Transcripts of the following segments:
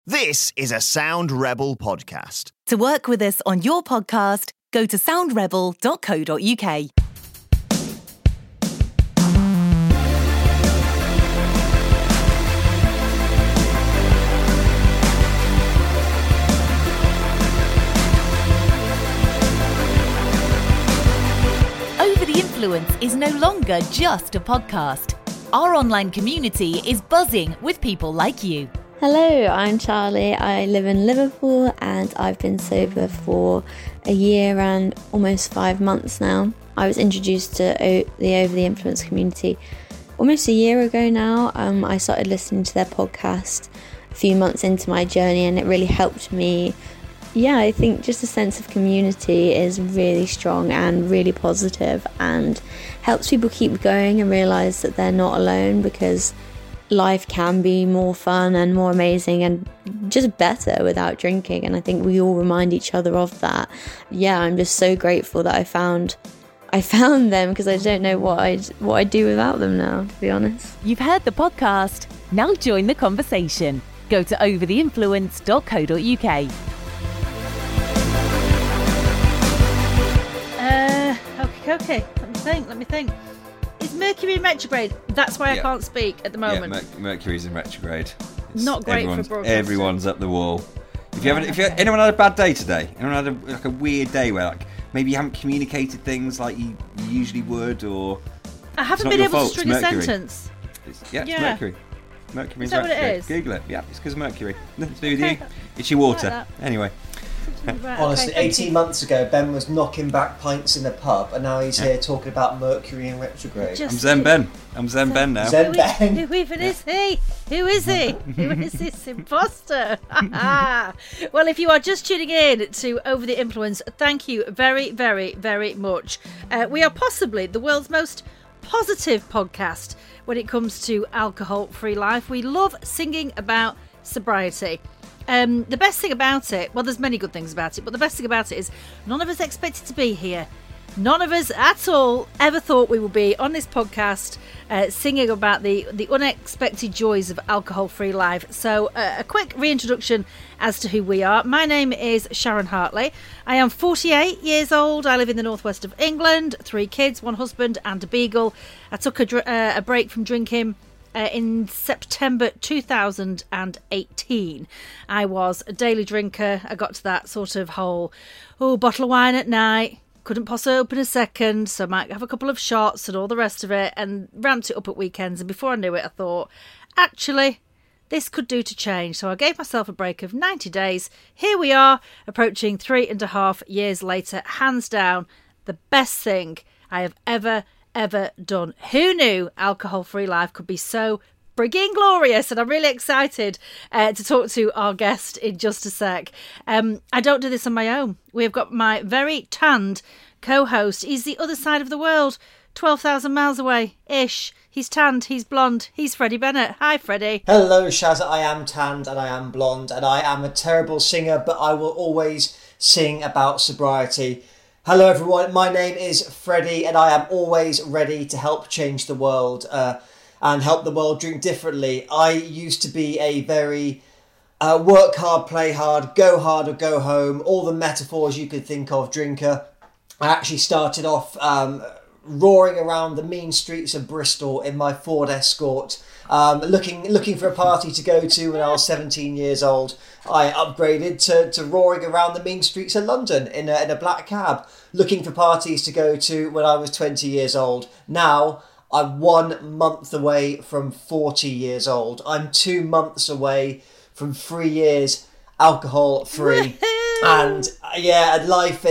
This is a Sound Rebel podcast. To work with us on your podcast, go to soundrebel.co.uk. Over the Influence is no longer just a podcast. Our online community is buzzing with people like you. Hello, I'm Charlie. I live in Liverpool and I've been sober for a year and almost 5 months now. I was introduced to the Over the Influence community almost a year ago now. I started listening to their podcast a few months into my journey and it really helped me. Yeah, I think just a sense of community is really strong and really positive and helps people keep going and realise that they're not alone, because life can be more fun and more amazing and just better without drinking, and I think we all remind each other of that. Yeah, I'm just so grateful that I found them, because I don't know what I'd do without them now, to be honest. You've heard the podcast. Now join the conversation. Go to overtheinfluence.co.uk. Okay. Let me think. Is Mercury in retrograde? That's why I can't speak at the moment. Yeah, Mercury's in retrograde. Not great for broadcasting. Everyone's up the wall. Anyone had a bad day today? Anyone had a weird day where maybe you haven't communicated things like you usually would, or I haven't been able to string a sentence. It's Mercury. Mercury is that what it is? Google it. Yeah, it's because of Mercury. Nothing to do with you. It's your water. Like anyway. Right, honestly, 18 months ago, Ben was knocking back pints in the pub, and now he's here talking about Mercury in retrograde. I'm Zen Ben. I'm Zen Ben now. Zen Ben. Who even is he? Who is he? Who is this imposter? Well, if you are just tuning in to Over the Influence, thank you very, very, very much. We are possibly the world's most positive podcast when it comes to alcohol-free life. We love singing about sobriety. The best thing about it, well, there's many good things about it, but the best thing about it is none of us expected to be here. None of us at all ever thought we would be on this podcast singing about the unexpected joys of alcohol-free life. So a quick reintroduction as to who we are. My name is Sharon Hartley. I am 48 years old. I live in the northwest of England, 3 kids, 1 husband and a beagle. I took a break from drinking in September 2018. I was a daily drinker. I got to that sort of whole, bottle of wine at night, couldn't possibly open a second, so I might have a couple of shots and all the rest of it, and ramped it up at weekends. And before I knew it, I thought, actually, this could do to change. So I gave myself a break of 90 days. Here we are, approaching 3.5 years later. Hands down, the best thing I have ever done. Who knew alcohol-free life could be so frigging glorious? And I'm really excited to talk to our guest in just a sec. I don't do this on my own. We've got my very tanned co-host. He's the other side of the world, 12,000 miles away-ish. He's tanned, he's blonde, he's Freddie Bennett. Hi, Freddie. Hello, Shazza. I am tanned and I am blonde and I am a terrible singer, but I will always sing about sobriety. Hello everyone, my name is Freddie and I am always ready to help change the world and help the world drink differently. I used to be a very work hard, play hard, go hard or go home, all the metaphors you could think of drinker. I actually started off roaring around the mean streets of Bristol in my Ford Escort, looking for a party to go to when I was 17 years old. I upgraded to roaring around the mean streets of London in a black cab, looking for parties to go to when I was 20 years old. Now, I'm 1 month away from 40 years old. I'm 2 months away from 3 years alcohol-free. And life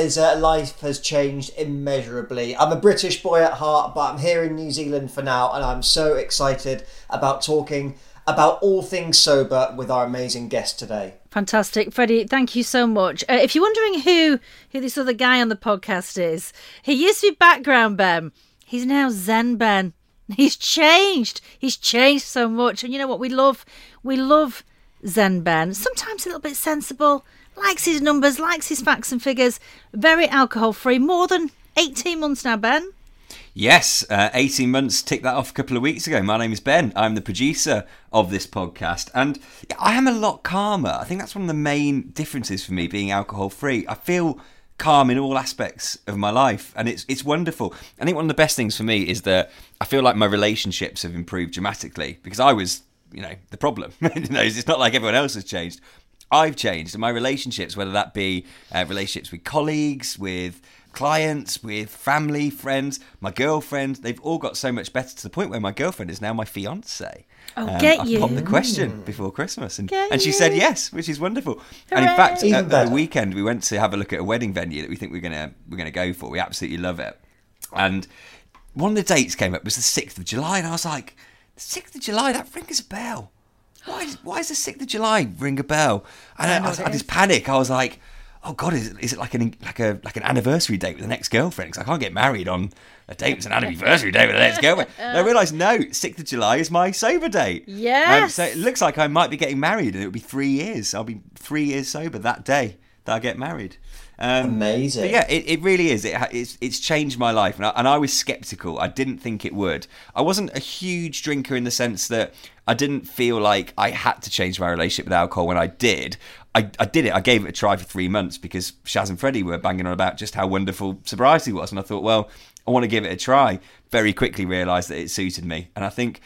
has changed immeasurably. I'm a British boy at heart, but I'm here in New Zealand for now, and I'm so excited about talking about all things sober with our amazing guest today. Fantastic. Freddie, thank you so much. If you're wondering who this other guy on the podcast is, he used to be Background Ben. He's now Zen Ben. He's changed. He's changed so much. And you know what? We love Zen Ben. Sometimes a little bit sensible, likes his numbers, likes his facts and figures, very alcohol free, more than 18 months now, Ben. Yes, 18 months, ticked that off a couple of weeks ago. My name is Ben. I'm the producer of this podcast, and I am a lot calmer. I think that's one of the main differences for me being alcohol-free. I feel calm in all aspects of my life, and it's wonderful. I think one of the best things for me is that I feel like my relationships have improved dramatically, because I was, the problem. It's not like everyone else has changed. I've changed, and my relationships, whether that be relationships with colleagues, with clients, with family, friends, my girlfriend, they've all got so much better, to the point where my girlfriend is now my fiance. Get you. I popped the question before Christmas, and she said yes, which is wonderful. And in fact, Even at better. the weekend we went to have a look at a wedding venue that we think we're gonna go for. We absolutely love it. And one of the dates came up was the 6th of July, and I was like, the 6th of July, that rings a bell. Why does the 6th of July ring a bell? And I had this panic. I was like, oh God, is it like an anniversary date with an ex-girlfriend? Because I can't get married on a date with an anniversary date with an ex-girlfriend. And I realised, no, 6th of July is my sober date. Yes. So it looks like I might be getting married, and it'll be 3 years. I'll be 3 years sober that day that I get married. Amazing. But yeah, it really is. It's changed my life, and I was sceptical. I didn't think it would. I wasn't a huge drinker in the sense that I didn't feel like I had to change my relationship with alcohol when I did. I did it. I gave it a try for 3 months because Shaz and Freddie were banging on about just how wonderful sobriety was, and I thought, well, I want to give it a try. Very quickly realised that it suited me, and I think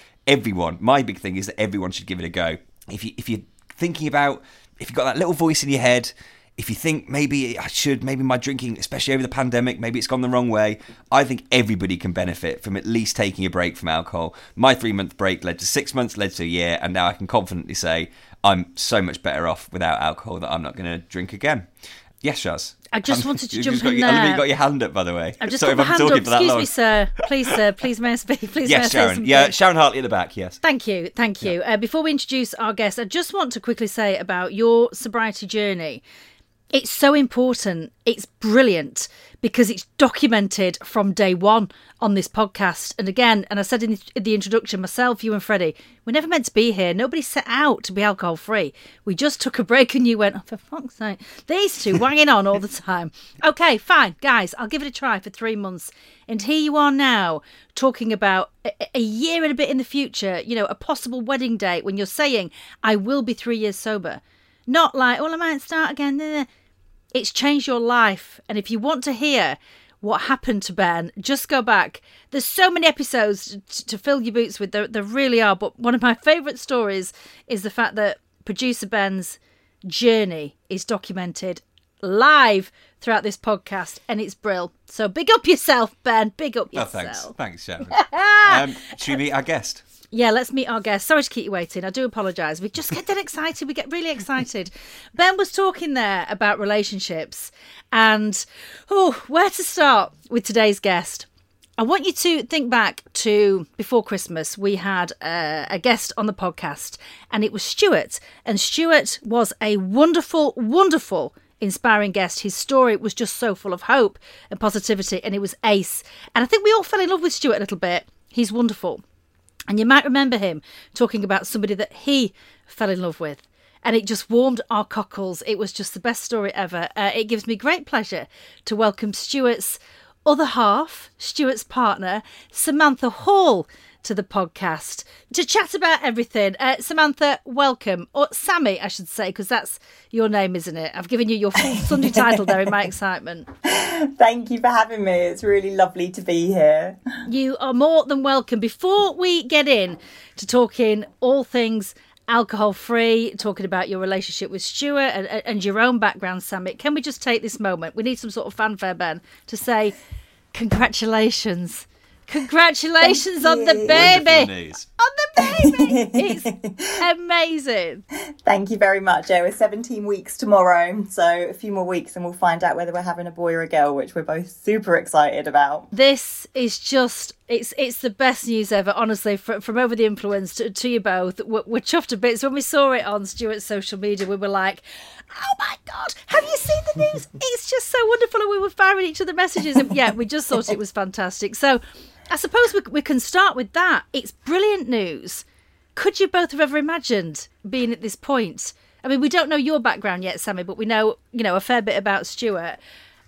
my big thing is that everyone should give it a go. If you're thinking about, if you've got that little voice in your head, if you think maybe my drinking, especially over the pandemic, maybe it's gone the wrong way, I think everybody can benefit from at least taking a break from alcohol. My 3-month break led to 6 months, led to a year, and now I can confidently say I'm so much better off without alcohol that I'm not going to drink again. Yes, Shaz. I just wanted to You've jump just got in your- there. You've got your hand up, by the way. I've just Sorry got if my I'm hand talking up. for that Excuse long. me, sir. Please, may I speak? Please, may I Yes, say Sharon. something? Yeah, Sharon Hartley at the back, yes. Thank you. Before we introduce our guest, I just want to quickly say about your sobriety journey. It's so important. It's brilliant because it's documented from day one on this podcast. And again, and I said in the introduction, myself, you and Freddie, we're never meant to be here. Nobody set out to be alcohol free. We just took a break and you went, oh, for fuck's sake, these two wanging on all the time. Okay, fine, guys, I'll give it a try for 3 months. And here you are now talking about a year and a bit in the future, a possible wedding date when you're saying, I will be 3 years sober. Not like, well, I might start again. It's changed your life. And if you want to hear what happened to Ben, just go back. There's so many episodes to fill your boots with. There really are. But one of my favourite stories is the fact that producer Ben's journey is documented live throughout this podcast, and it's brill. So big up yourself, Ben. Big up yourself. Oh, thanks, Sharon. Should we meet our guest? Yeah, let's meet our guest. Sorry to keep you waiting. I do apologise. We just get that excited. We get really excited. Ben was talking there about relationships and, where to start with today's guest. I want you to think back to before Christmas. We had a guest on the podcast and it was Stuart. And Stuart was a wonderful, wonderful, inspiring guest. His story was just so full of hope and positivity, and it was ace. And I think we all fell in love with Stuart a little bit. He's wonderful. And you might remember him talking about somebody that he fell in love with. And it just warmed our cockles. It was just the best story ever. It gives me great pleasure to welcome Stuart's other half, Stuart's partner, Samantha Hall, to the podcast to chat about everything. Samantha, welcome. Or Sammy, I should say, because that's your name, isn't it? I've given you your full Sunday title there in my excitement. Thank you for having me. It's really lovely to be here. You are more than welcome. Before we get in to talking all things alcohol-free, talking about your relationship with Stuart and your own background, Sammy, can we just take this moment? We need some sort of fanfare, Ben, to say congratulations. Congratulations on the baby. On the baby. It's amazing. Thank you very much. We're 17 weeks tomorrow, so a few more weeks and we'll find out whether we're having a boy or a girl, which we're both super excited about. This is just, it's the best news ever, honestly, from Over the Influence to you both. We're chuffed to bits. When we saw it on Stuart's social media, we were like, oh my God, have you seen the news? It's just so wonderful. And we were firing each other messages. And yeah, we just thought it was fantastic. So I suppose we can start with that. It's brilliant news. Could you both have ever imagined being at this point? I mean, we don't know your background yet, Sammy, but we know, a fair bit about Stuart.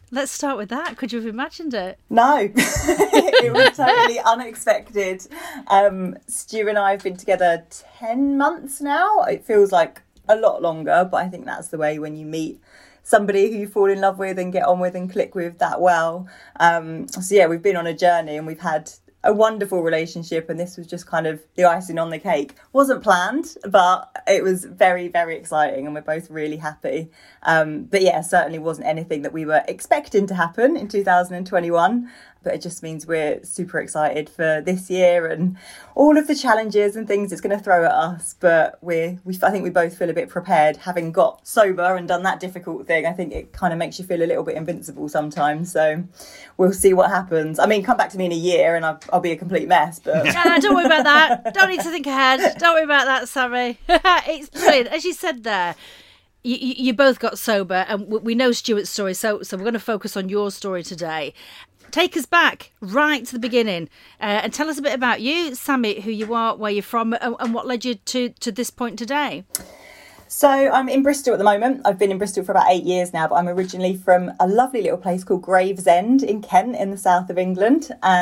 Let's start with that. Could you have imagined it? No, it was totally unexpected. Stu and I have been together 10 months now. It feels like a lot longer, but I think that's the way when you meet somebody who you fall in love with and get on with and click with that well. So yeah, we've been on a journey and we've had a wonderful relationship, and this was just kind of the icing on the cake. Wasn't planned, but it was very, very exciting, and we're both really happy. But yeah, certainly wasn't anything that we were expecting to happen in 2021. But it just means we're super excited for this year and all of the challenges and things it's going to throw at us. But I think we both feel a bit prepared, having got sober and done that difficult thing. I think it kind of makes you feel a little bit invincible sometimes. So we'll see what happens. I mean, come back to me in a year and I'll be a complete mess. But don't worry about that. Don't need to think ahead. Don't worry about that, Sammy. It's brilliant. As you said there, you both got sober, and we know Stuart's story. So we're going to focus on your story today. Take us back right to the beginning and tell us a bit about you, Sammy, who you are, where you're from, and what led you to this point today. So I'm in Bristol at the moment. I've been in Bristol for about 8 years now, but I'm originally from a lovely little place called Gravesend in Kent in the south of England.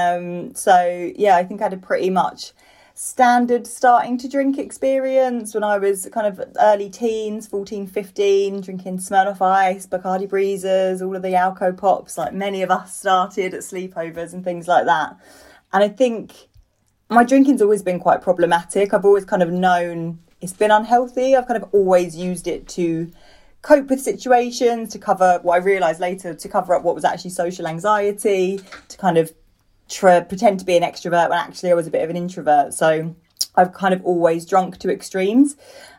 So yeah, I think I had a pretty much standard starting to drink experience when I was kind of early teens, 14, 15, drinking Smirnoff Ice, Bacardi Breezers, all of the Alco Pops, like many of us started at sleepovers and things like that. And I think my drinking's always been quite problematic. I've always kind of known it's been unhealthy. I've kind of always used it to cope with situations, to cover what I realised later, to cover up what was actually social anxiety, to kind of pretend to be an extrovert when actually I was a bit of an introvert. So I've kind of always drunk to extremes,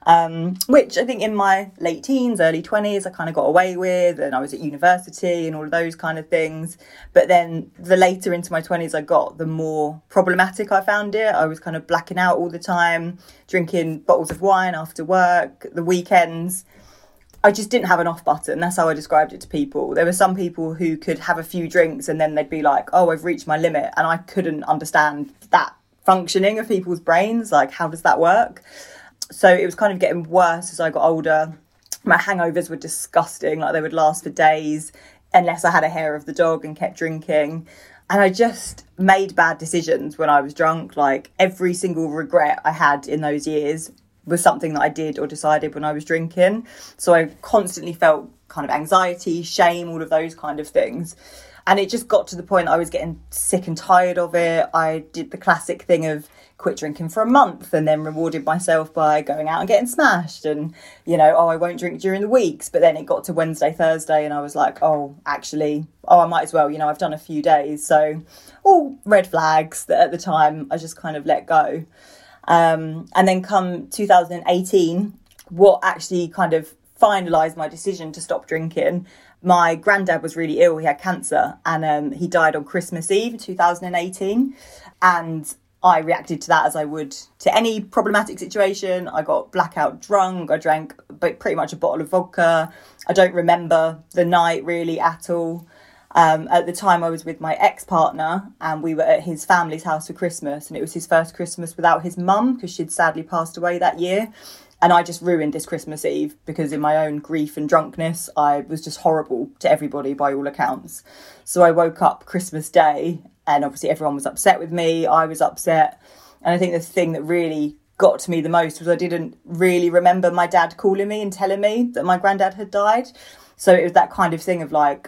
which I think in my late teens, early 20s, I kind of got away with, and I was at university and all of those kind of things. But then the later into my 20s I got, the more problematic I found it. I was kind of blacking out all the time, drinking bottles of wine after work, the weekends. I just didn't have an off button. That's how I described it to people. There were some people who could have a few drinks and then they'd be like, oh, I've reached my limit. And I couldn't understand that functioning of people's brains. Like, how does that work? So it was kind of getting worse as I got older. My hangovers were disgusting. Like, they would last for days unless I had a hair of the dog and kept drinking. And I just made bad decisions when I was drunk. Like, every single regret I had in those years was something that I did or decided when I was drinking. So I constantly felt kind of anxiety, shame, all of those kind of things. And it just got to the point I was getting sick and tired of it. I did the classic thing of quit drinking for a month and then rewarded myself by going out and getting smashed and, you know, I won't drink during the weeks. But then it got to Wednesday, Thursday and I was like, I might as well, I've done a few days. So all red flags that at the time I just kind of let go. And then come 2018, what actually kind of finalised my decision to stop drinking, my granddad was really ill. He had cancer and he died on Christmas Eve 2018. And I reacted to that as I would to any problematic situation. I got blackout drunk. I drank pretty much a bottle of vodka. I don't remember the night really at all. At the time I was with my ex-partner and we were at his family's house for Christmas, and it was his first Christmas without his mum because she'd sadly passed away that year. And I just ruined this Christmas Eve because in my own grief and drunkenness, I was just horrible to everybody by all accounts. So I woke up Christmas Day and obviously everyone was upset with me. I was upset. And I think the thing that really got to me the most was I didn't really remember my dad calling me and telling me that my granddad had died. So it was that kind of thing of like,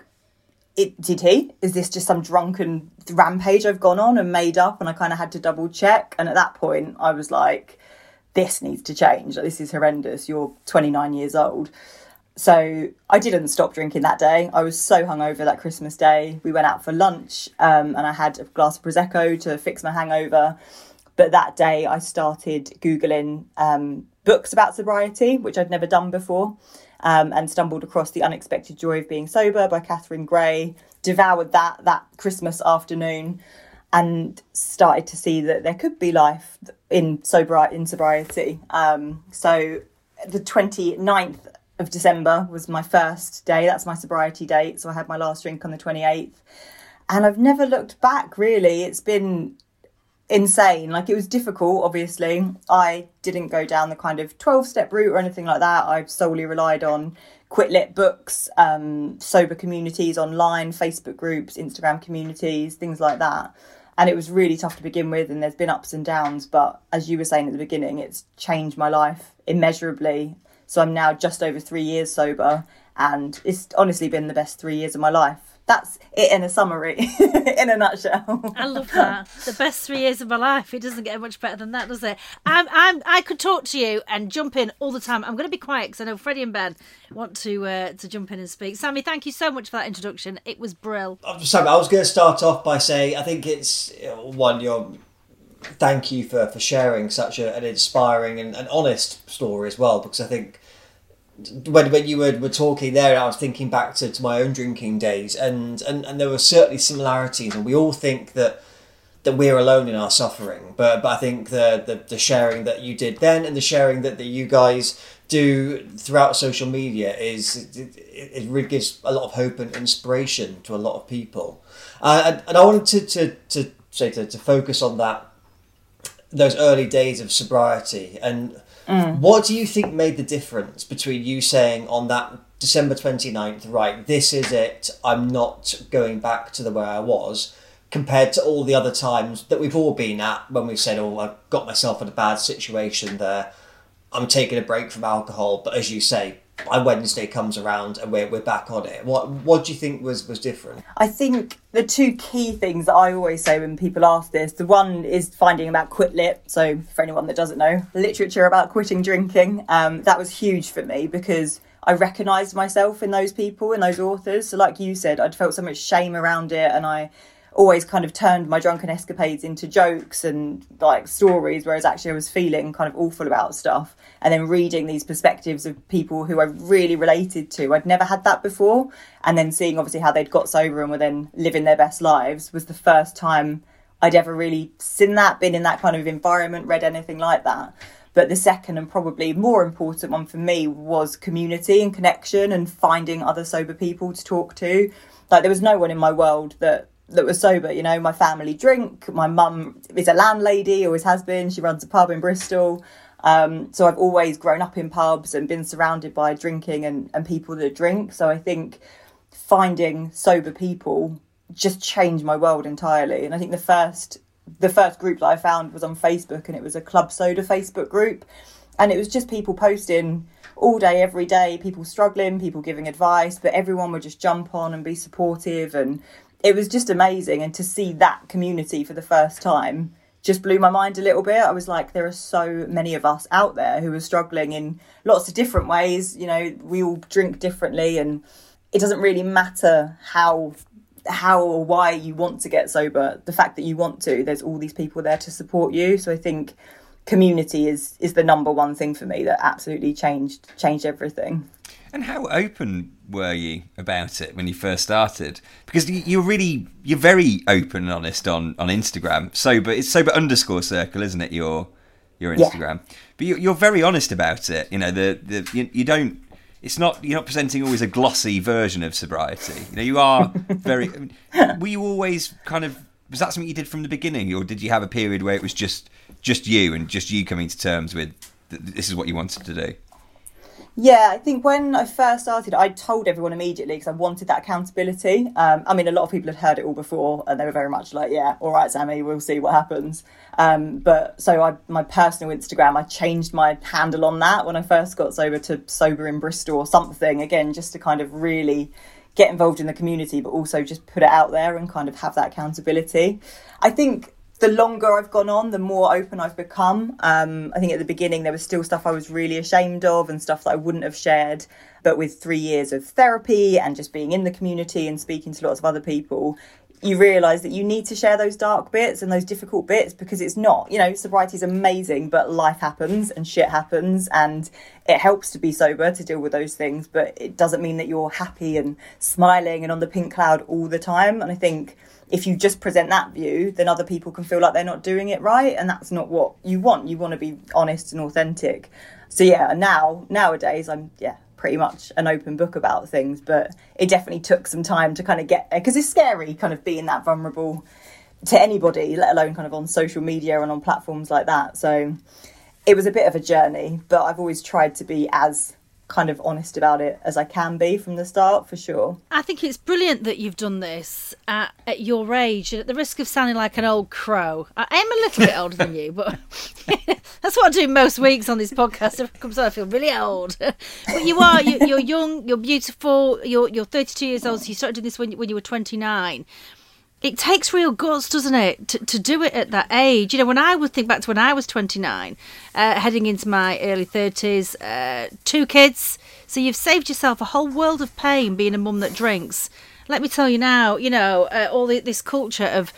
did he? Is this just some drunken rampage I've gone on and made up? And I kind of had to double check. And at that point, I was like, this needs to change. Like, this is horrendous. You're 29 years old. So I didn't stop drinking that day. I was so hungover that Christmas Day. We went out for lunch and I had a glass of Prosecco to fix my hangover. But that day I started Googling books about sobriety, which I'd never done before. And stumbled across The Unexpected Joy of Being Sober by Catherine Gray, devoured that Christmas afternoon and started to see that there could be life in sobriety. So the 29th of December was my first day. That's my sobriety date. So I had my last drink on the 28th. And I've never looked back, really. It's been insane. Like, it was difficult, obviously. I didn't go down the kind of 12-step route or anything like that. I solely relied on Quit Lit books, sober communities online, Facebook groups, Instagram communities, things like that. And it was really tough to begin with, and there's been ups and downs. But as you were saying at the beginning, it's changed my life immeasurably. So I'm now just over 3 years sober, and it's honestly been the best 3 years of my life. That's it in a summary, in a nutshell. I love that. The best 3 years of my life. It doesn't get much better than that, does it? I could talk to you and jump in all the time. I'm going to be quiet because I know Freddie and Ben want to jump in and speak. Sammy, thank you so much for that introduction. It was brill. Sammy, I was going to start off by saying I think it's, thank you for sharing such an inspiring and honest story as well, because I think when you were talking there, I was thinking back to my own drinking days, and there were certainly similarities, and we all think that we're alone in our suffering, but I think the sharing that you did then and the sharing that you guys do throughout social media it really gives a lot of hope and inspiration to a lot of people, and I wanted to focus on those early days of sobriety. And what do you think made the difference between you saying on that December 29th, right, this is it, I'm not going back to the way I was, compared to all the other times that we've all been at when we've said, oh, I've got myself in a bad situation there, I'm taking a break from alcohol, but as you say, by Wednesday comes around and we're back on it. What do you think was different? I think the two key things that I always say when people ask this, the one is finding about Quit Lit. So for anyone that doesn't know, literature about quitting drinking, that was huge for me because I recognised myself in those people, in those authors. So like you said, I'd felt so much shame around it, and I always kind of turned my drunken escapades into jokes and like stories, whereas actually I was feeling kind of awful about stuff. And then reading these perspectives of people who I really related to, I'd never had that before. And then seeing obviously how they'd got sober and were then living their best lives was the first time I'd ever really seen that, been in that kind of environment, read anything like that. But the second and probably more important one for me was community and connection and finding other sober people to talk to. Like, there was no one in my world that was sober. You know, my family drink. My mum is a landlady, always has been. She runs a pub in Bristol. So I've always grown up in pubs and been surrounded by drinking and people that drink. So I think finding sober people just changed my world entirely. And I think the first group that I found was on Facebook, and it was a Club Soda Facebook group. And it was just people posting all day, every day, people struggling, people giving advice, but everyone would just jump on and be supportive. And it was just amazing. And to see that community for the first time just blew my mind a little bit. I was like, there are so many of us out there who are struggling in lots of different ways. You know, we all drink differently, and it doesn't really matter how or why you want to get sober. The fact that you want to, there's all these people there to support you. So I think community is the number one thing for me that absolutely changed everything. And how open were you about it when you first started? Because you're very open and honest on Instagram. It's sober_circle, isn't it? Your Instagram, yeah. But you're very honest about it. You know, you don't. It's not, you're not presenting always a glossy version of sobriety. You know, you are very. Were you always kind of? Was that something you did from the beginning, or did you have a period where it was just you and just you coming to terms with this is what you wanted to do? Yeah, I think when I first started, I told everyone immediately because I wanted that accountability. I mean, a lot of people had heard it all before, and they were very much like, yeah, all right, Sammy, we'll see what happens. But so my personal Instagram, I changed my handle on that when I first got sober to Sober in Bristol or something, again, just to kind of really get involved in the community, but also just put it out there and kind of have that accountability. I think the longer I've gone on, the more open I've become. I think at the beginning there was still stuff I was really ashamed of and stuff that I wouldn't have shared. But with 3 years of therapy and just being in the community and speaking to lots of other people, you realise that you need to share those dark bits and those difficult bits, because it's not, you know, sobriety is amazing, but life happens and shit happens, and it helps to be sober to deal with those things, but it doesn't mean that you're happy and smiling and on the pink cloud all the time. And I think if you just present that view, then other people can feel like they're not doing it right, and that's not what you want. You want to be honest and authentic. So yeah, nowadays I'm pretty much an open book about things, but it definitely took some time to kind of get there, because it's scary kind of being that vulnerable to anybody, let alone kind of on social media and on platforms like that. So it was a bit of a journey, but I've always tried to be as kind of honest about it as I can be from the start, for sure. I think it's brilliant that you've done this at your age, and at the risk of sounding like an old crow. I am a little bit older than you, but that's what I do most weeks on this podcast. If it comes out, I feel really old. But you're young, you're beautiful, you're 32 years old, so you started doing this when you were 29. It takes real guts, doesn't it, to do it at that age? You know, when I would think back to when I was 29, heading into my early 30s, 2 kids. So you've saved yourself a whole world of pain being a mum that drinks. Let me tell you now, you know, all this culture of,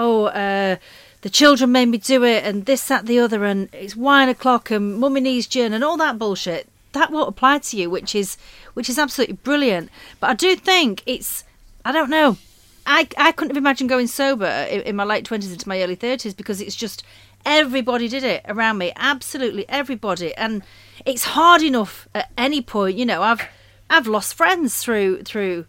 the children made me do it and this, that, the other, and it's wine o'clock and mummy needs gin and all that bullshit. That won't apply to you, which is absolutely brilliant. But I do think I don't know. I couldn't have imagined going sober in my late 20s into my early 30s, because it's just everybody did it around me, absolutely everybody, and it's hard enough at any point. You know, I've lost friends through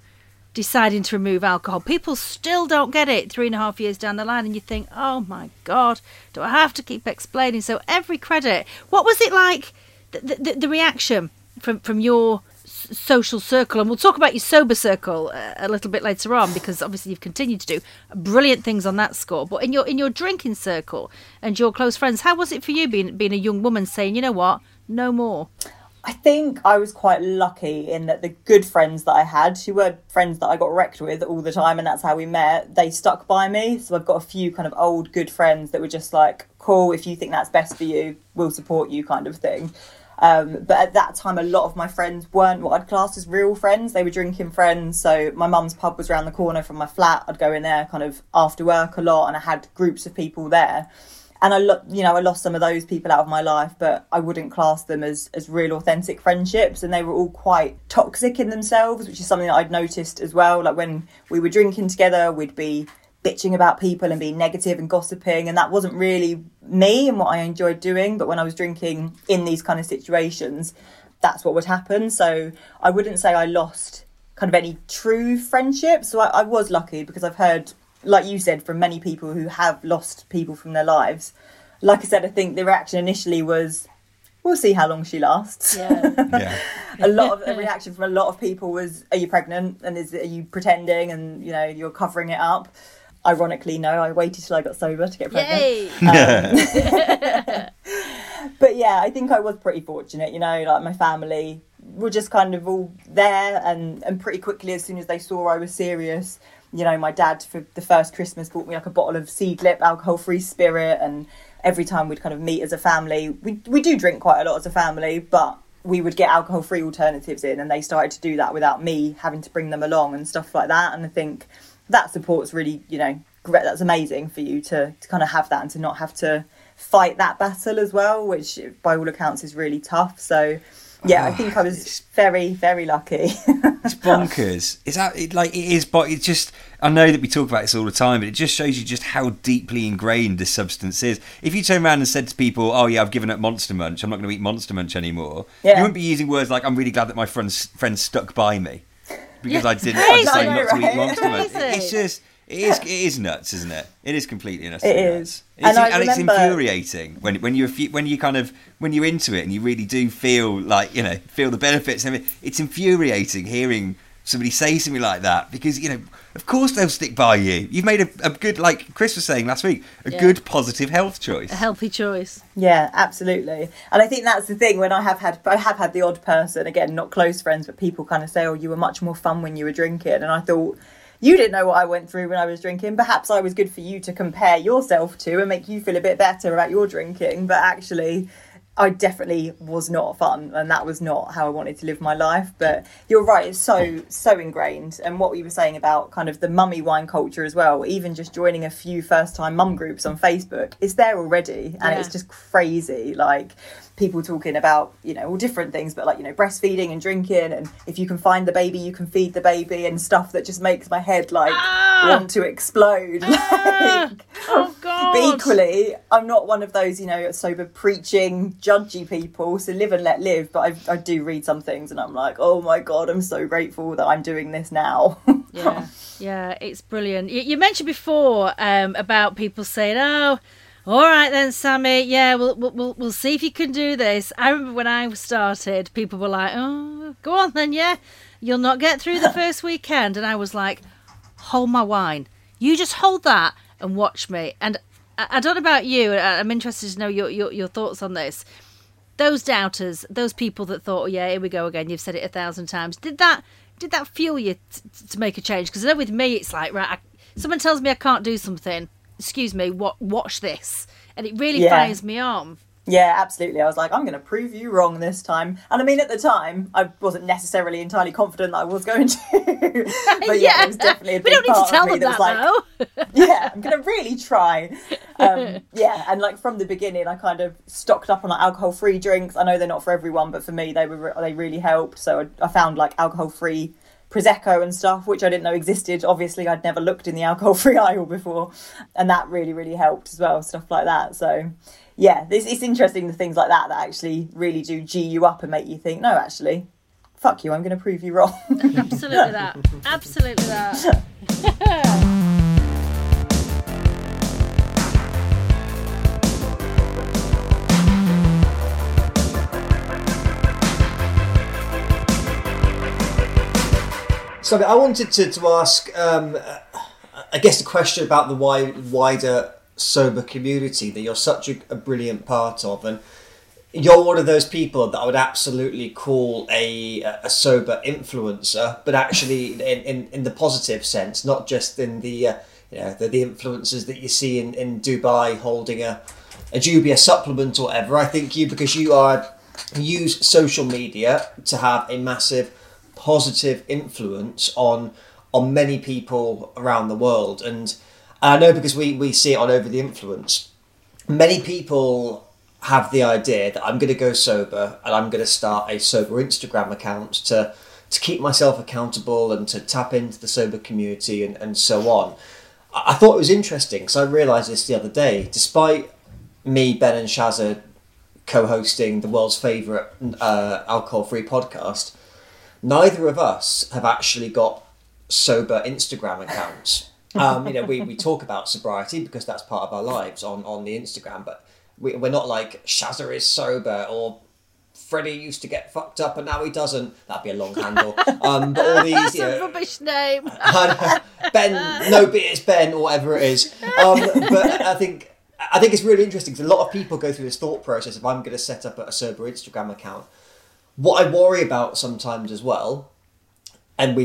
deciding to remove alcohol. People still don't get it 3.5 years down the line, and you think, oh my God, do I have to keep explaining? So every credit. What was it like, the reaction from your social circle? And we'll talk about your sober circle a little bit later on, because obviously you've continued to do brilliant things on that score. But in your drinking circle and your close friends, how was it for you being a young woman saying, you know what, no more? I think I was quite lucky in that the good friends that I had, who were friends that I got wrecked with all the time, and that's how we met, they stuck by me. So I've got a few kind of old good friends that were just like, cool, if you think that's best for you, we'll support you, kind of thing. But at that time, a lot of my friends weren't what I'd class as real friends. They were drinking friends. So my mum's pub was around the corner from my flat. I'd go in there kind of after work a lot, and I had groups of people there. And I lost some of those people out of my life, but I wouldn't class them as real authentic friendships. And they were all quite toxic in themselves, which is something that I'd noticed as well. Like when we were drinking together, we'd be bitching about people and being negative and gossiping, and that wasn't really me and what I enjoyed doing. But when I was drinking in these kind of situations, that's what would happen. So I wouldn't say I lost kind of any true friendships. So I was lucky, because I've heard, like you said, from many people who have lost people from their lives. Like I said, I think the reaction initially was, we'll see how long she lasts. Yeah. A lot of the reaction from a lot of people was, are you pregnant? And are you pretending? And, you know, you're covering it up. Ironically, no, I waited till I got sober to get pregnant. Yay! But yeah, I think I was pretty fortunate, you know, like my family were just kind of all there, and pretty quickly, as soon as they saw I was serious, you know, my dad for the first Christmas bought me like a bottle of Seedlip alcohol-free spirit, and every time we'd kind of meet as a family, we do drink quite a lot as a family, but we would get alcohol-free alternatives in, and they started to do that without me having to bring them along and stuff like that. And I think that support's really, you know, great. That's amazing for you to kind of have that, and to not have to fight that battle as well, which by all accounts is really tough. So yeah, I think I was very, very lucky. It's bonkers. It is, but it's just, I know that we talk about this all the time, but it just shows you just how deeply ingrained this substance is. If you turn around and said to people, oh yeah, I've given up Monster Munch, I'm not going to eat Monster Munch anymore, you wouldn't be using words like, I'm really glad that my friends stuck by me, because I decided not to eat Monster Munch. It's just, it is nuts, isn't it? It is completely nuts. It is. And it's infuriating when you're into it and you really do feel like, you know, feel the benefits. I mean, it's infuriating hearing somebody say something like that, because, you know, of course they'll stick by you. You've made a good, like Chris was saying last week, a good positive health choice. A healthy choice. Yeah, absolutely. And I think that's the thing, when I have had the odd person, again, not close friends, but people kind of say, oh, you were much more fun when you were drinking. And I thought, you didn't know what I went through when I was drinking. Perhaps I was good for you to compare yourself to and make you feel a bit better about your drinking. But actually, I definitely was not fun, and that was not how I wanted to live my life. But you're right, it's so ingrained. And what we were saying about kind of the mummy wine culture as well, even just joining a few first-time mum groups on Facebook, it's there already, and it's just crazy. Like, people talking about, you know, all different things, but like, you know, breastfeeding and drinking, and if you can find the baby, you can feed the baby, and stuff that just makes my head like want to explode. Like, oh God. But equally, I'm not one of those, you know, sober preaching, judgy people. So live and let live. But I do read some things, and I'm like, oh my God, I'm so grateful that I'm doing this now. Yeah, it's brilliant. You mentioned before about people saying, "Oh, all right then, Sammy. Yeah, we'll see if you can do this." I remember when I started, people were like, "Oh, go on then. Yeah, you'll not get through the first weekend," and I was like, "Hold my wine. You just hold that and watch me." And I don't know about you. I'm interested to know your thoughts on this. Those doubters, those people that thought, "Oh yeah, here we go again. You've said it 1,000 times." Did that fuel you to make a change? Because I know with me, it's like, right, someone tells me I can't do something. Excuse me, watch this, and it really fires me on. Yeah, absolutely. I was like, I'm going to prove you wrong this time. And I mean, at the time, I wasn't necessarily entirely confident that I was going to. But yeah, it was definitely a big part of me that was like, yeah, I'm going to really try. Yeah, and like from the beginning, I kind of stocked up on like alcohol-free drinks. I know they're not for everyone, but for me, they really helped. So I found like alcohol-free Prosecco and stuff, which I didn't know existed. Obviously, I'd never looked in the alcohol-free aisle before, and that really, really helped as well, stuff like that. So yeah, it's interesting, the things like that actually really do G you up and make you think, no, actually, fuck you, I'm going to prove you wrong. Absolutely that. Absolutely that. So I wanted to ask, I guess, the question about the wider sober community that you're such a brilliant part of, and you're one of those people that I would absolutely call a sober influencer, but actually in the positive sense, not just in the the influencers that you see in Dubai holding a Jubia supplement or whatever. I think because you use social media to have a massive positive influence on many people around the world, and I know because we see it on Over the Influence, many people have the idea that I'm going to go sober and I'm going to start a sober Instagram account to keep myself accountable and to tap into the sober community and so on. I thought it was interesting because I realised this the other day. Despite me, Ben and Shazza co-hosting the world's favourite alcohol-free podcast, neither of us have actually got sober Instagram accounts. We talk about sobriety because that's part of our lives on the Instagram, but we're not like Shazza is sober or Freddie used to get fucked up and now he doesn't. That'd be a long handle. But all these, that's a rubbish name. Ben, no beers, Ben, or whatever it is. But I think it's really interesting because a lot of people go through this thought process of I'm going to set up a sober Instagram account. What I worry about sometimes as well, and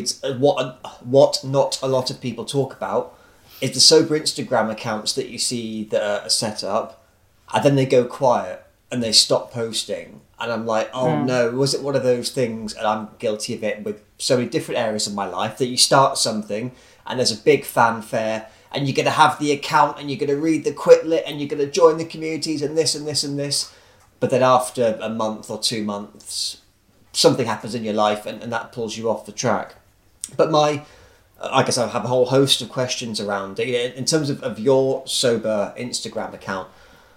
what not a lot of people talk about, is the sober Instagram accounts that you see that are set up, and then they go quiet and they stop posting. And I'm like, oh no, was it one of those things? And I'm guilty of it with so many different areas of my life, that you start something and there's a big fanfare and you're going to have the account and you're going to read the quit lit and you're going to join the communities and this and this and this. But then after a month or 2 months, something happens in your life and that pulls you off the track. But I guess I have a whole host of questions around it. In terms of your sober Instagram account,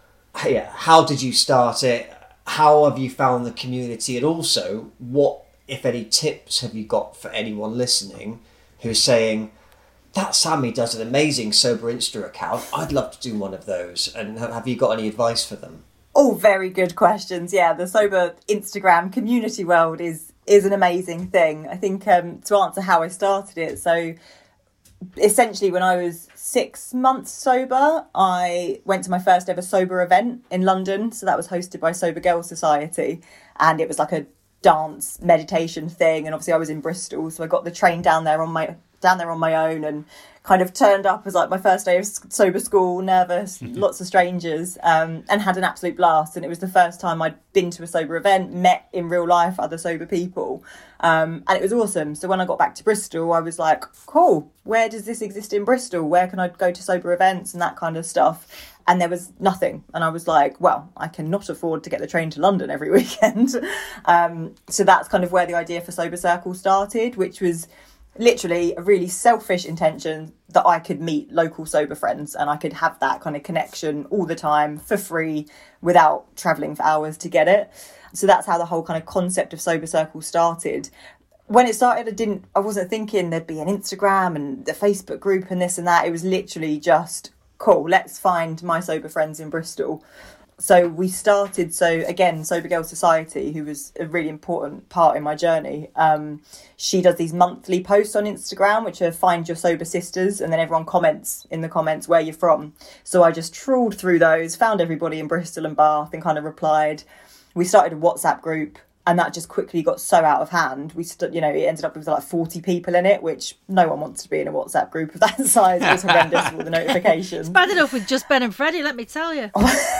how did you start it? How have you found the community? And also, what, if any, tips have you got for anyone listening who's saying, that Sammy does an amazing sober Insta account, I'd love to do one of those? And have you got any advice for them? All very good questions. Yeah, the sober Instagram community world is an amazing thing. I think to answer how I started it, so essentially when I was 6 months sober, I went to my first ever sober event in London. So that was hosted by Sober Girls Society, and it was like a dance meditation thing. And obviously I was in Bristol, so I got the train down there on my down there on my own and kind of turned up as like my first day of sober school, nervous, lots of strangers, and had an absolute blast. And it was the first time I'd been to a sober event, met in real life other sober people, and it was awesome. So when I got back to Bristol, I was like, cool, where does this exist in Bristol? Where can I go to sober events and that kind of stuff? And there was nothing. And I was like, well, I cannot afford to get the train to London every weekend. So that's kind of where the idea for Sober Circle started, which was literally a really selfish intention that I could meet local sober friends and I could have that kind of connection all the time for free without travelling for hours to get it. So that's how the whole kind of concept of Sober Circle started. When it started, I wasn't thinking there'd be an Instagram and the Facebook group and this and that. It was literally just, cool, let's find my sober friends in Bristol. So we started, Sober Girl Society, who was a really important part in my journey. She does these monthly posts on Instagram, which are Find Your Sober Sisters, and then everyone comments in the comments where you're from. So I just trawled through those, found everybody in Bristol and Bath and kind of replied. We started a WhatsApp group, and that just quickly got so out of hand. It ended up with like 40 people in it, which no one wants to be in a WhatsApp group of that size. It was horrendous with all the notifications. It's bad enough with just Ben and Freddie, let me tell you.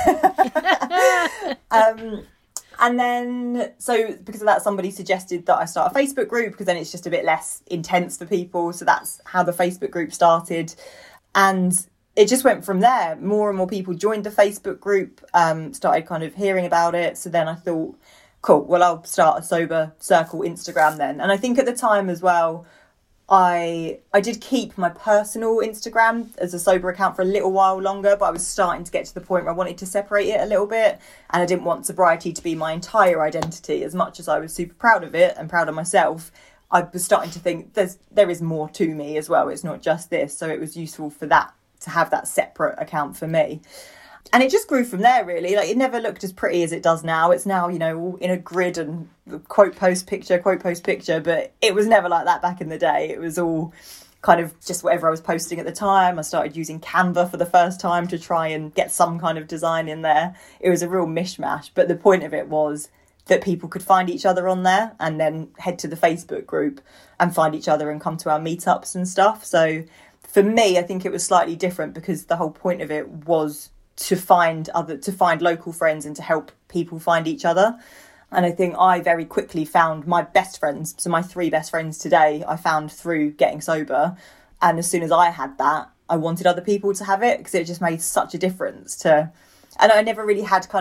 And then, so because of that, somebody suggested that I start a Facebook group because then it's just a bit less intense for people. So that's how the Facebook group started. And it just went from there. More and more people joined the Facebook group, started kind of hearing about it. So then I thought, cool, well, I'll start a Sober Circle Instagram then. And I think at the time as well, I did keep my personal Instagram as a sober account for a little while longer, but I was starting to get to the point where I wanted to separate it a little bit. And I didn't want sobriety to be my entire identity. As much as I was super proud of it and proud of myself, I was starting to think there is more to me as well. It's not just this. So it was useful for that, to have that separate account for me. And it just grew from there, really. Like, it never looked as pretty as it does now. It's now, all in a grid and quote, post, picture, but it was never like that back in the day. It was all kind of just whatever I was posting at the time. I started using Canva for the first time to try and get some kind of design in there. It was a real mishmash, but the point of it was that people could find each other on there and then head to the Facebook group and find each other and come to our meetups and stuff. So for me, I think it was slightly different because the whole point of it was to find local friends and to help people find each other. And I think I very quickly found my best friends. So my 3 best friends today, I found through getting sober. And as soon as I had that, I wanted other people to have it because it just made such a difference to. And I never really had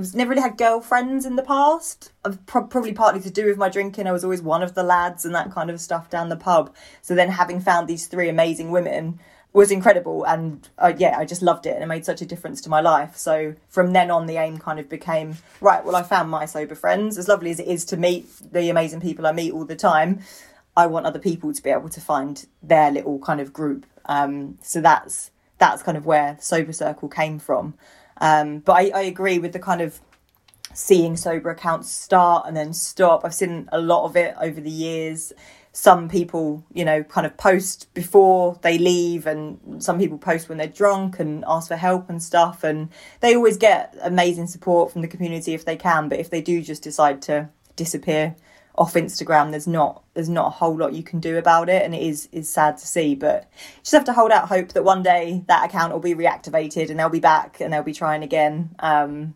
girlfriends in the past. Probably partly to do with my drinking. I was always one of the lads and that kind of stuff down the pub. So then having found these 3 amazing women was incredible, and I just loved it, and it made such a difference to my life. So from then on, the aim kind of became, right, well, I found my sober friends. As lovely as it is to meet the amazing people I meet all the time, I want other people to be able to find their little kind of group. So that's kind of where Sober Circle came from. But I agree with the kind of seeing sober accounts start and then stop. I've seen a lot of it over the years. Some people, kind of post before they leave, and some people post when they're drunk and ask for help and stuff. And they always get amazing support from the community if they can. But if they do just decide to disappear off Instagram, there's not a whole lot you can do about it. And it is sad to see. But you just have to hold out hope that one day that account will be reactivated and they'll be back and they'll be trying again. And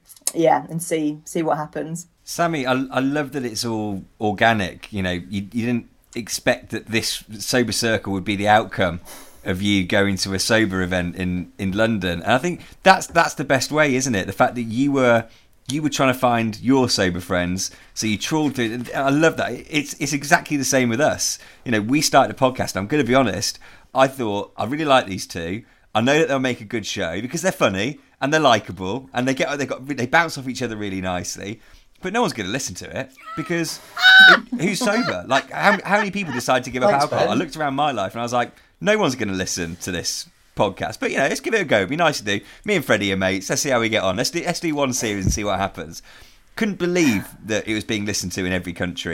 see what happens. Sammy, I love that it's all organic. You didn't expect that this Sober Circle would be the outcome of you going to a sober event in London, and I think that's the best way, isn't it? The fact that you were trying to find your sober friends, so you trawled through. I love that. It's exactly the same with us. We started a podcast, and I'm going to be honest, I thought I really like these 2. I know that they'll make a good show because they're funny and they're likable and they bounce off each other really nicely. But no one's going to listen to it because who's sober? Like, how many people decide to give up alcohol? Ben. I looked around my life and I was like, no one's going to listen to this podcast. But, let's give it a go. It'd be nice to do. Me and Freddie are mates. Let's see how we get on. Let's do one series and see what happens. Couldn't believe that it was being listened to in every country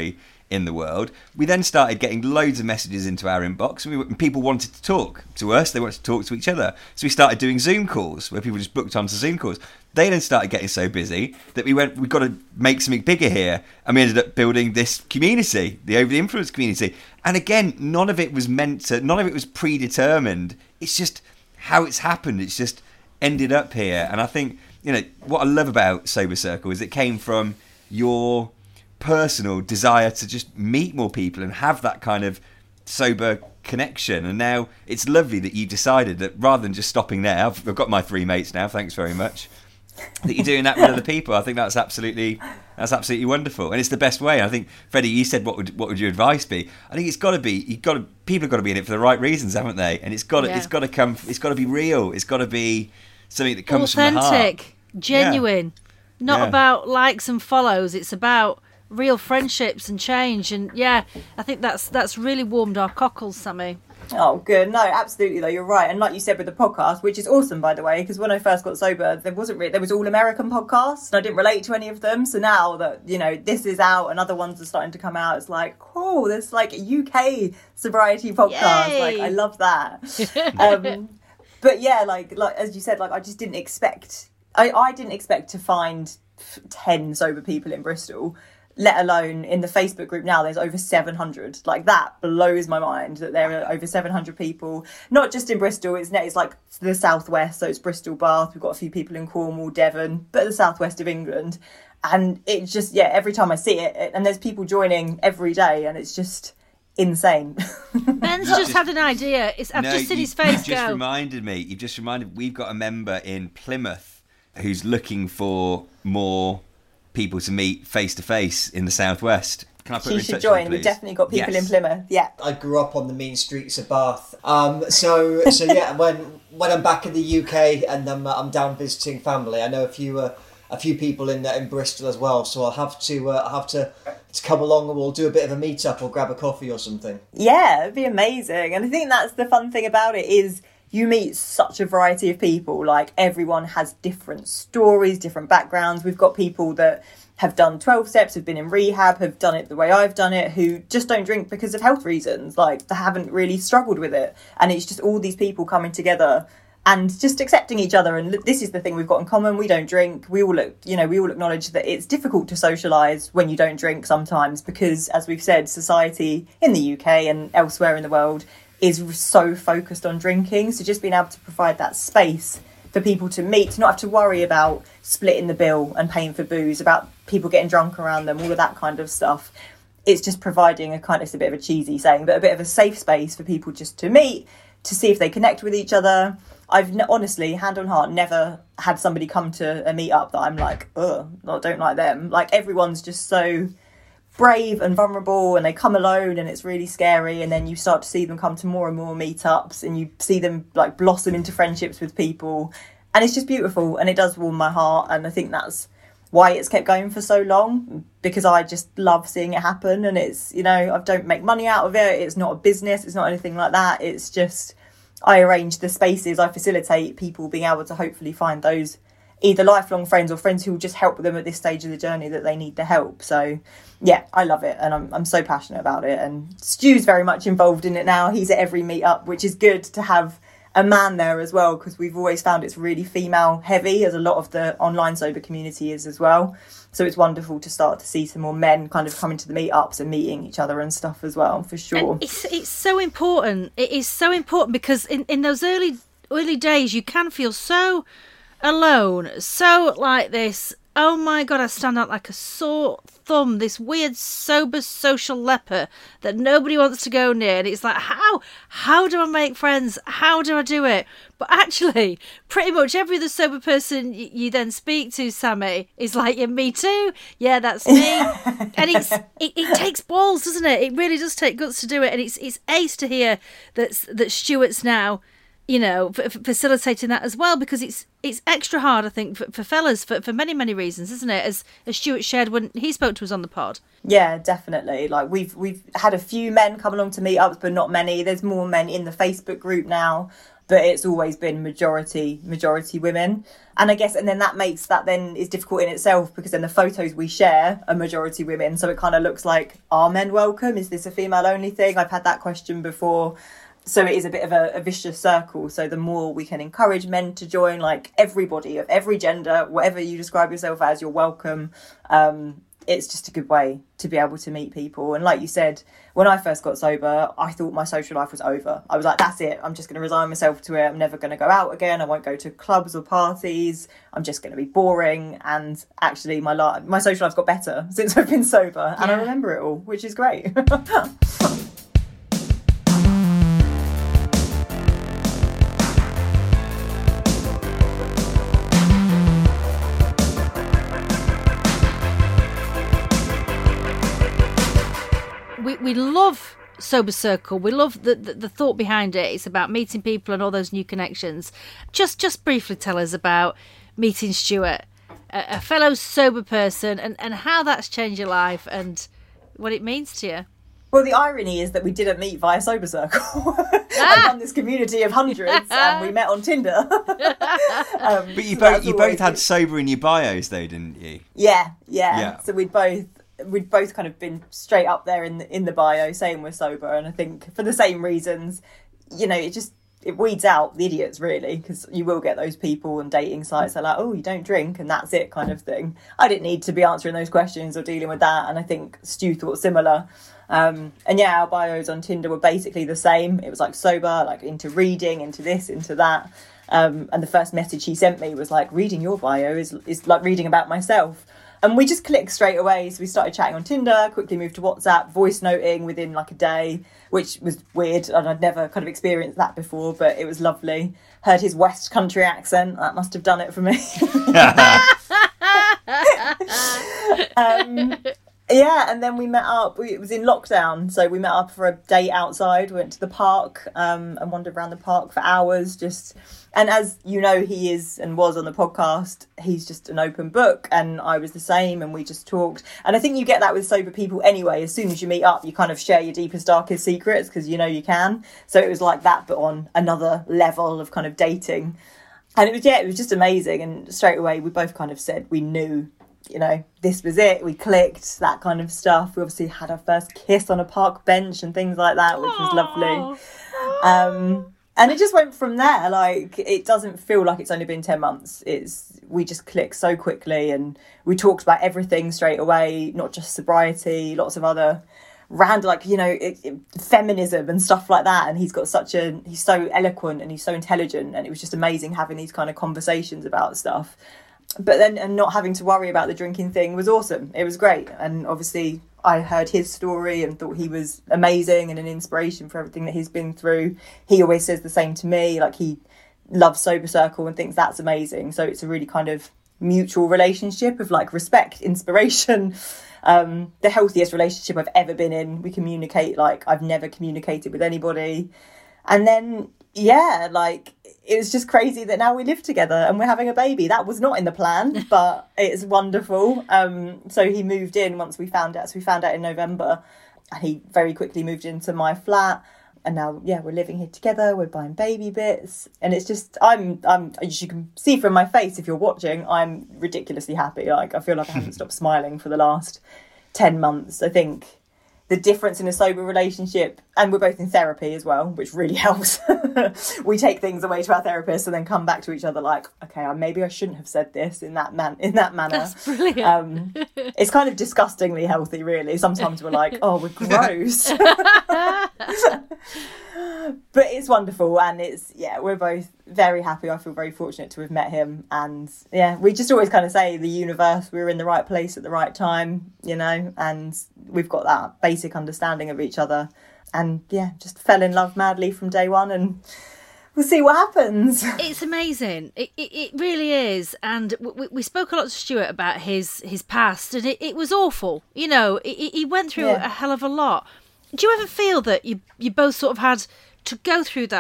in the world. We then started getting loads of messages into our inbox, and people wanted to talk to us. They wanted to talk to each other. So we started doing Zoom calls where people just booked onto Zoom calls. They then started getting so busy that we've got to make something bigger here. And we ended up building this community, the Over the Influence community. And again, none of it was predetermined. It's just how it's happened. It's just ended up here. And I think, what I love about Sober Circle is it came from your personal desire to just meet more people and have that kind of sober connection. And now it's lovely that you decided that rather than just stopping there, I've got my 3 mates now, thanks very much, that you're doing that with other people. I think that's absolutely wonderful, and it's the best way. I think, Freddie, you said what would your advice be? I think it's got to be people have got to be in it for the right reasons, haven't they? And it's got to be real. It's got to be something that comes from the heart, authentic, genuine, not about likes and follows. It's about real friendships and change. And I think that's really warmed our cockles, Sammy. Oh, good. No, absolutely, though. You're right. And like you said with the podcast, which is awesome, by the way, because when I first got sober, there was all American podcasts, and I didn't relate to any of them. So now that, this is out and other ones are starting to come out, it's like, oh, there's like a UK sobriety podcast. Yay! Like, I love that. But yeah, like as you said, like I just didn't expect, I didn't expect to find 10 sober people in Bristol, let alone in the Facebook group now there's over 700. Like, that blows my mind that there are over 700 people, not just in Bristol, it's like the southwest, so it's Bristol, Bath, we've got a few people in Cornwall, Devon, but the southwest of England. And it just, every time I see it, and there's people joining every day, and it's just insane. Ben's just had an idea. I've just seen his face go. You've just reminded we've got a member in Plymouth who's looking for more people to meet face to face in the southwest. Can I put her in touch with you, join. please? We've definitely got people in Plymouth. Yeah. I grew up on the mean streets of Bath. So yeah, when I'm back in the UK and I'm down visiting family, I know a few people in Bristol as well. So I'll have to come along and we'll do a bit of a meet-up or grab a coffee or something. Yeah, it'd be amazing. And I think that's the fun thing about it is you meet such a variety of people. Like, everyone has different stories, different backgrounds. We've got people that have done 12 steps, have been in rehab, have done it the way I've done it, who just don't drink because of health reasons. Like, they haven't really struggled with it. And it's just all these people coming together and just accepting each other. And this is the thing we've got in common. We don't drink. We all acknowledge that it's difficult to socialise when you don't drink sometimes because, as we've said, society in the UK and elsewhere in the world is so focused on drinking. So just being able to provide that space for people to meet, to not have to worry about splitting the bill and paying for booze, about people getting drunk around them, all of that kind of stuff. It's just providing it's a bit of a cheesy saying, but a bit of a safe space for people just to meet, to see if they connect with each other. I've honestly, hand on heart, never had somebody come to a meet-up that I'm like, I don't like them. Like, everyone's just so brave and vulnerable, and they come alone and it's really scary, and then you start to see them come to more and more meetups and you see them like blossom into friendships with people, and it's just beautiful and it does warm my heart. And I think that's why it's kept going for so long, because I just love seeing it happen. And it's, I don't make money out of it, it's not a business, it's not anything like that, it's just I arrange the spaces, I facilitate people being able to hopefully find those either lifelong friends or friends who will just help them at this stage of the journey that they need the help. So yeah, I love it, and I'm so passionate about it. And Stu's very much involved in it now. He's at every meetup, which is good to have a man there as well, because we've always found it's really female heavy, as a lot of the online sober community is as well. So it's wonderful to start to see some more men kind of coming to the meetups and meeting each other and stuff as well, for sure. And it's so important. It is so important because in those early days you can feel so alone, so like this, oh my god, I stand out like a sore thumb, this weird sober social leper that nobody wants to go near. And it's like, how do I make friends? How do I do it? But actually, pretty much every other sober person you then speak to, Sammy, is like, yeah, me too. Yeah, that's me. And it takes balls, doesn't it? It really does take guts to do it. And it's ace to hear that Stuart's now you know, facilitating that as well, because it's extra hard, I think, for fellas for many, many reasons, isn't it? As Stuart shared when he spoke to us on the pod. Yeah, definitely. Like we've had a few men come along to meetups, but not many. There's more men in the Facebook group now, but it's always been majority women. And I guess, and then that makes that then is difficult in itself, because then the photos we share are majority women. So it kind of looks like, are men welcome? Is this a female only thing? I've had that question before. So it is a bit of a vicious circle. So the more we can encourage men to join, like everybody of every gender, whatever you describe yourself as, you're welcome. It's just a good way to be able to meet people. And like you said, when I first got sober, I thought my social life was over. I was like, that's it. I'm just going to resign myself to it. I'm never going to go out again. I won't go to clubs or parties. I'm just going to be boring. And actually, my social life got better since I've been sober. And I remember it all, which is great. We love Sober Circle. We love the thought behind it. It's about meeting people and all those new connections. Just briefly tell us about meeting Stuart, a fellow sober person, and how that's changed your life and what it means to you. Well, the irony is that we didn't meet via Sober Circle. I run this community of hundreds, and we met on Tinder. But you both had sober in your bios, though, didn't you? Yeah. So we'd both kind of been straight up there in the bio saying we're sober, and I think for the same reasons, you know, it weeds out the idiots, really, because you will get those people on dating sites that are like, oh, you don't drink and that's it kind of thing. I didn't need to be answering those questions or dealing with that, and I think Stu thought similar. And yeah, our bios on Tinder were basically the same. It was like sober, like into reading, into this, into that. And the first message he sent me was like, reading your bio is like reading about myself. And we just clicked straight away. So we started chatting on Tinder, quickly moved to WhatsApp, voice noting within like a day, which was weird. And I'd never kind of experienced that before, but it was lovely. Heard his West Country accent. That must have done it for me. Yeah, and then we met up. It was in lockdown, so we met up for a date outside. We went to the park and wandered around the park for hours. And as you know, he is and was on the podcast, he's just an open book, and I was the same, and we just talked. And I think you get that with sober people anyway. As soon as you meet up, you kind of share your deepest, darkest secrets, because you know you can. So it was like that, but on another level of kind of dating. And it was just amazing. And straight away, we both kind of said we knew, you know, this was it. We clicked, that kind of stuff. We obviously had our first kiss on a park bench and things like that, which was lovely. And it just went from there. Like, it doesn't feel like it's only been 10 months. We just clicked so quickly, and we talked about everything straight away, not just sobriety, lots of other random, like, you know, feminism and stuff like that. And he's so eloquent and he's so intelligent, and it was just amazing having these kind of conversations about stuff. But then, and not having to worry about the drinking thing was awesome. It was great. And obviously I heard his story and thought he was amazing and an inspiration for everything that he's been through. He always says the same to me, like he loves Sober Circle and thinks that's amazing. So it's a really kind of mutual relationship of like respect, inspiration, the healthiest relationship I've ever been in. We communicate like I've never communicated with anybody. And then, yeah, like, it was just crazy that now we live together and we're having a baby. That was not in the plan, but it's wonderful. So he moved in once we found out. So we found out in November, and he very quickly moved into my flat. And now, yeah, we're living here together. We're buying baby bits. And it's just, I'm as you can see from my face if you're watching, I'm ridiculously happy. Like, I feel like I haven't stopped smiling for the last 10 months. I think the difference in a sober relationship, and we're both in therapy as well, which really helps. We take things away to our therapist and then come back to each other like, okay, maybe I shouldn't have said this in that manner. That's brilliant. It's kind of disgustingly healthy, really. Sometimes we're like, oh, we're gross. But it's wonderful, and we're both very happy. I feel very fortunate to have met him, and yeah, we just always kind of say the universe, we were in the right place at the right time, you know, and we've got that basic understanding of each other, and yeah, just fell in love madly from day one, and we'll see what happens. It's amazing. It really is. And we spoke a lot to Stuart about his past, and it was awful. You know, he went through a hell of a lot. Do you ever feel that you both sort of had to go through that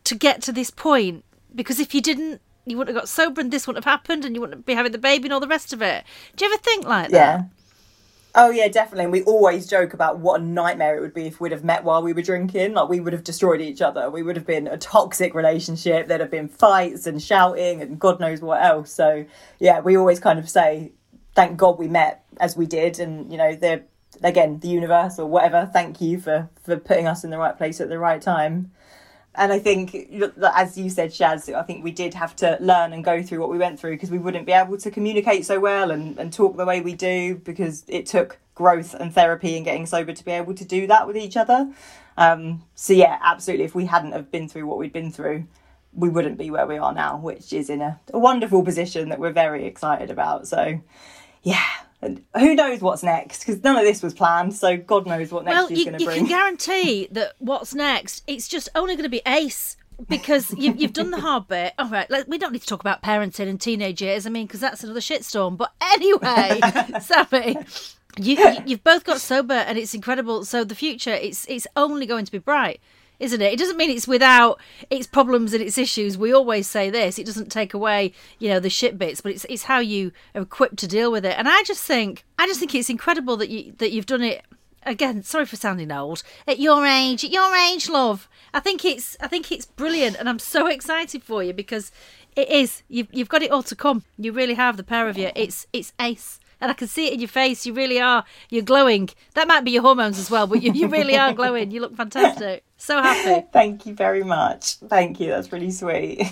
to get to this point? Because if you didn't, you wouldn't have got sober and this wouldn't have happened and you wouldn't be having the baby and all the rest of it. Do you ever think like that? Yeah. Oh, yeah, definitely. And we always joke about what a nightmare it would be if we'd have met while we were drinking. Like, we would have destroyed each other. We would have been a toxic relationship. There'd have been fights and shouting and God knows what else. So, yeah, we always kind of say, thank God we met as we did. And, you know, the universe or whatever, thank you for putting us in the right place at the right time. And I think, as you said, Shaz, I think we did have to learn and go through what we went through because we wouldn't be able to communicate so well and talk the way we do because it took growth and therapy and getting sober to be able to do that with each other. So, yeah, absolutely. If we hadn't have been through what we'd been through, we wouldn't be where we are now, which is in a wonderful position that we're very excited about. So, yeah. And who knows what's next? Because none of this was planned, so God knows what next is going to bring. Well, you can guarantee that what's next, it's just only going to be ace because you've done the hard bit. All right, we don't need to talk about parenting and teenage years, I mean, because that's another shitstorm. But anyway, Sammy, you've both got sober and it's incredible. So the future, it's only going to be bright, isn't it? It doesn't mean it's without its problems and its issues. We always say this. It doesn't take away, the shit bits, but it's how you are equipped to deal with it. And I just think it's incredible that you've done it. Again, sorry for sounding old. At your age, love. I think it's brilliant, and I'm so excited for you because it is. You've got it all to come. You really have, the pair of you. It's ace. And I can see it in your face. You really are. You're glowing. That might be your hormones as well, but you really are glowing. You look fantastic. So happy. Thank you very much. Thank you. That's really sweet.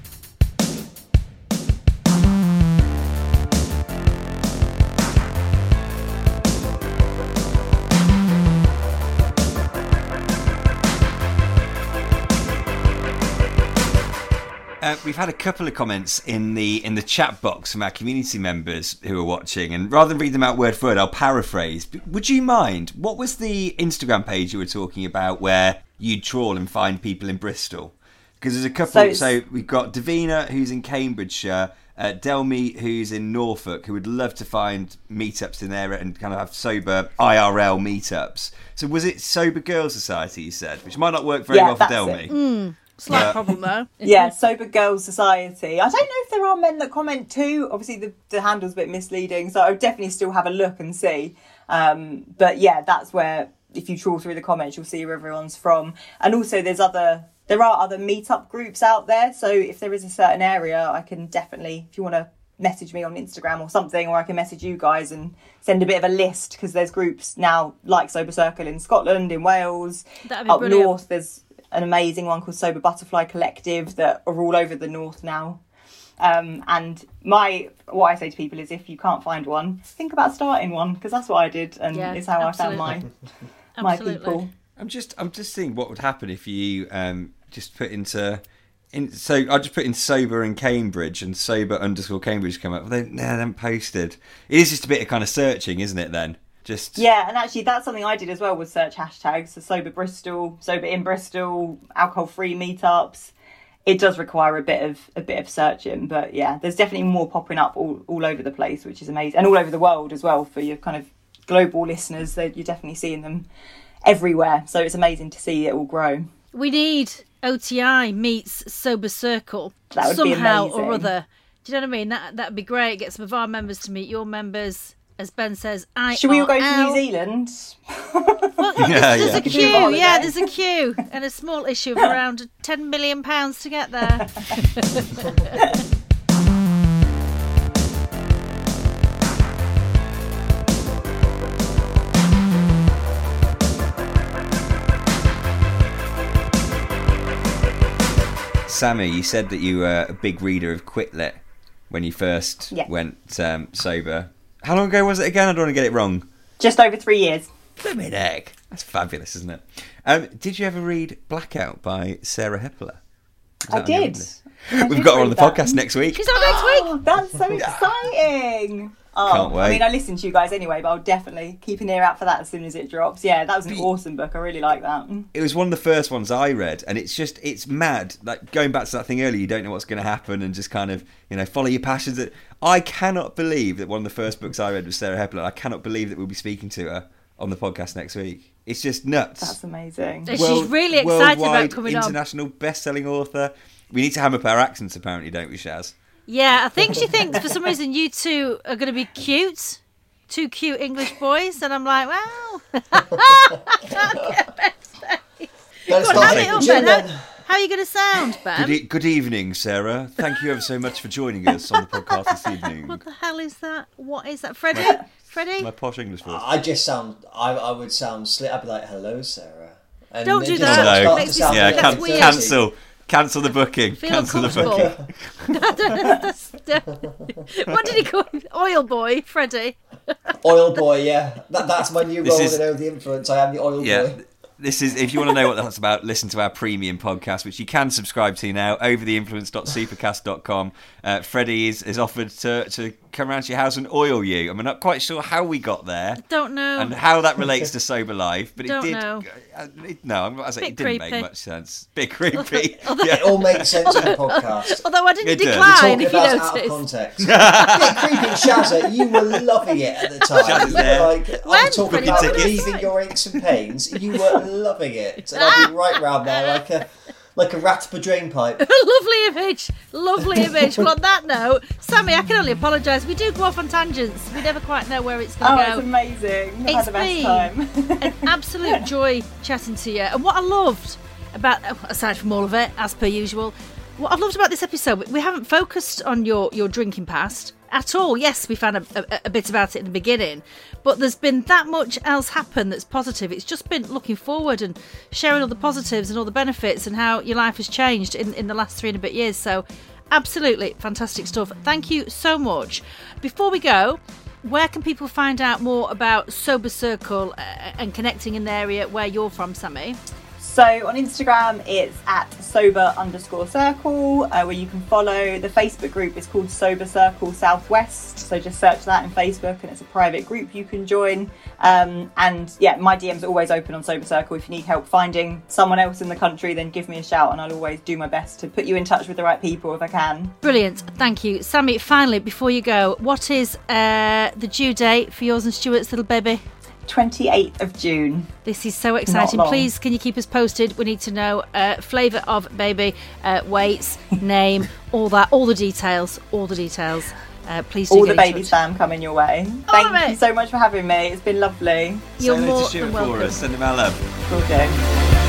We've had a couple of comments in the chat box from our community members who are watching, and rather than read them out word for word, I'll paraphrase. Would you mind? What was the Instagram page you were talking about where you'd trawl and find people in Bristol? Because there's a couple. So we've got Davina, who's in Cambridgeshire, Delmy, who's in Norfolk, who would love to find meetups in there and kind of have sober IRL meetups. So was it Sober Girls Society, you said, which might not work very well for Delmy. Slight problem though. Yeah, Sober Girls Society. I don't know if there are men that comment too. Obviously the handle's a bit misleading, so I would definitely still have a look and see. But yeah, that's where if you trawl through the comments you'll see where everyone's from. And also there are other meetup groups out there, so if there is a certain area I can definitely, if you want to message me on Instagram or something, or I can message you guys and send a bit of a list, because there's groups now like Sober Circle in Scotland, in Wales, up brilliant. north there's an amazing one called Sober Butterfly Collective that are all over the north now. And what I say to people is, if you can't find one, think about starting one, because that's what I did, and it's how absolutely. I found my people. I'm just thinking what would happen if you just put so I just put in sober in Cambridge and sober_Cambridge come up. They haven't posted. It is just a bit of kind of searching, isn't it? Then. Yeah, and actually that's something I did as well, was search hashtags. So Sober Bristol, Sober in Bristol, alcohol-free meetups. It does require a bit of searching, but yeah, there's definitely more popping up all over the place, which is amazing, and all over the world as well for your kind of global listeners. That you're definitely seeing them everywhere. So it's amazing to see it all grow. We need OTI meets Sober Circle that would somehow be amazing. or other. Do you know what I mean? That'd be great. Get some of our members to meet your members. As Ben says, should we all go to New Zealand? Well, there's a queue. Yeah, there's a queue and a small issue of around £10 million to get there. Sammy, you said that you were a big reader of Quitlet when you first went sober. How long ago was it again? I don't want to get it wrong. Just over 3 years. Flippin' heck. That's fabulous, isn't it? Did you ever read Blackout by Sarah Hepler? I did. We've got her on the podcast next week. She's on next week. That's so exciting. Can't wait. I mean, I listen to you guys anyway, but I'll definitely keep an ear out for that as soon as it drops. Yeah, that was an awesome book. I really like that. It was one of the first ones I read, and it's mad. Like, going back to that thing earlier, you don't know what's going to happen, and just kind of, follow your passions. I cannot believe that one of the first books I read was Sarah Hepler. I cannot believe that we'll be speaking to her on the podcast next week. It's just nuts. That's amazing. She's really excited about coming on. International best-selling author. We need to ham up our accents, apparently, don't we, Shaz? Yeah, I think she thinks for some reason you two are going to be cute. 2 cute English boys. And I'm like, well. Go on, ham it up, Ben. How are you going to sound, Ben? Good evening, Sarah. Thank you ever so much for joining us on the podcast this evening. What the hell is that? What is that? Freddie? Freddie? My posh English voice. I would sound slick. I'd be like, hello, Sarah. And Don't do just that. start Makes to me sound sound like- weird. Cancel the booking. Feel Cancel the uncomfortable. booking. What did he call him? Oil boy, Freddie. Oil boy, yeah. That's my new role is- in Over the Influence. I am the oil boy. This is, if you want to know what that's about, listen to our premium podcast, which you can subscribe to now, overtheinfluence.supercast.com. Freddie is offered to come around to your house and oil you. I'm not quite sure how we got there. Don't know. And how that relates to sober life, but Don't it did. know. It didn't make much sense. Bit creepy. It all makes sense in the podcast. Although I didn't It does. decline, Talking if you about out of noticed. context. Bit creepy, Shazza. You were loving it at the time. Shazza's You were there. like, I When, was talking Freddie? about Tickets. relieving your aches and pains. You were loving it, and I'd be right round there like a rat up a drain pipe. Lovely image. Well, on that note, Sammy, I can only apologise. We do go off on tangents. We never quite know where it's going Oh, to it's go. amazing. I've It's had the best been time. An absolute joy chatting to you. And what I loved about, aside from all of it, as per usual, what I've loved about this episode, we haven't focused on your drinking past at all. Yes, we found a bit about it in the beginning, but there's been that much else happen that's positive. It's just been looking forward and sharing all the positives and all the benefits and how your life has changed in the last 3 and a bit years. So absolutely fantastic stuff. Thank you so much. Before we go, where can people find out more about Sober Circle and connecting in the area where you're from, Sammy? So on Instagram, it's at sober_circle, where you can follow. The Facebook group is called Sober Circle Southwest. So just search that in Facebook, and it's a private group you can join. And yeah, my DM's are always open on Sober Circle. If you need help finding someone else in the country, then give me a shout, and I'll always do my best to put you in touch with the right people if I can. Brilliant. Thank you. Sammy, finally, before you go, what is the due date for yours and Stuart's little baby? 28th of June. This is so exciting. long. Please, can you keep us posted? We need to know flavour of baby, weights, name, all the details. Please do All get the in baby touch. spam coming your way. All of Thank it. you so much for having me. It's been lovely. You're Send it more to Stuart than for welcome. us. Send him our love. Will do.